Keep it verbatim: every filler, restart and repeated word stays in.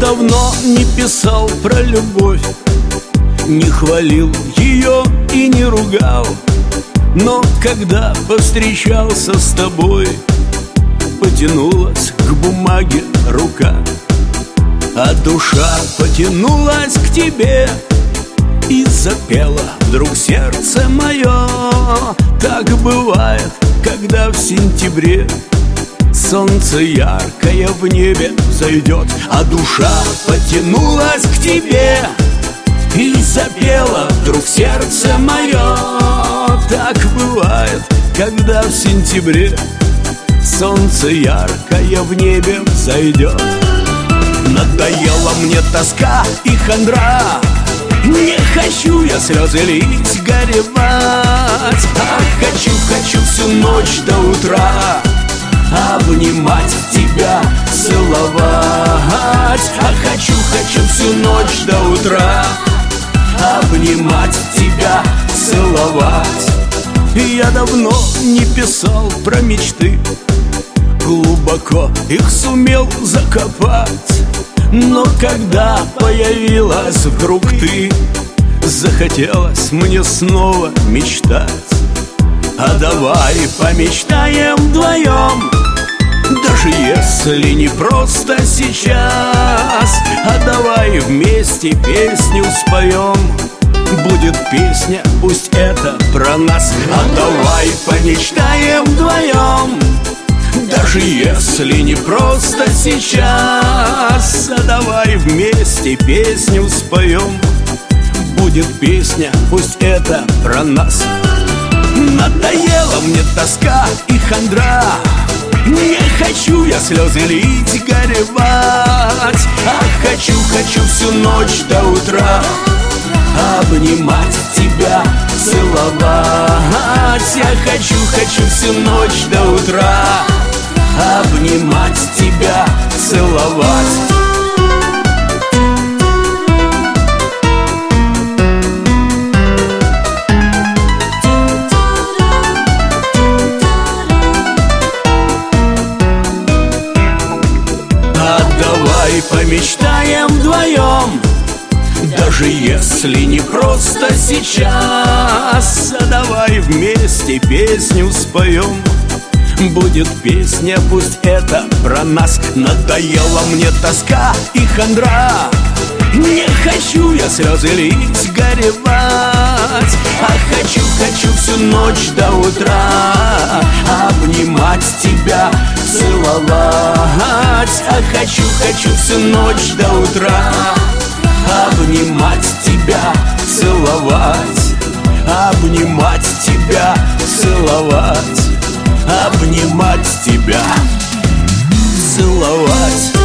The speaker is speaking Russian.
давно не писал про любовь, не хвалил ее и не ругал. Но когда повстречался с тобой, потянулась к бумаге рука, а душа потянулась к тебе и запела вдруг сердце мое. Так бывает, когда в сентябре солнце яркое в небе взойдет, а душа потянулась к тебе и запела вдруг сердце мое. Так бывает, когда в сентябре солнце яркое в небе взойдет. Надоела мне тоска и хандра, не хочу я слезы лить, горевать. А хочу, хочу всю ночь до утра обнимать тебя, целовать. А хочу, хочу всю ночь до утра обнимать тебя, целовать. Я давно не писал про мечты, глубоко их сумел закопать. Но когда появилась вдруг ты, захотелось мне снова мечтать. А давай помечтаем вдвоем, даже если не просто сейчас. А давай вместе песню споем, будет песня, пусть это про нас. А давай помечтаем вдвоем, даже если не просто сейчас. А давай вместе песню споем, будет песня, пусть это про нас. Надоела мне тоска и хандра, не хочу я слезы лить, горевать. А хочу, хочу всю ночь до утра обнимать тебя, целовать. Я хочу, хочу всю ночь до утра обнимать тебя, целовать. Помечтаем вдвоем, даже если не просто сейчас. А давай вместе песню споем, будет песня, пусть это про нас. Надоела мне тоска и хандра, не хочу я слезы лить, горевать. А хочу, хочу всю ночь до утра обнимать тебя, целовать. А хочу, хочу всю ночь до утра обнимать тебя, целовать. Обнимать тебя, целовать. Обнимать тебя, целовать.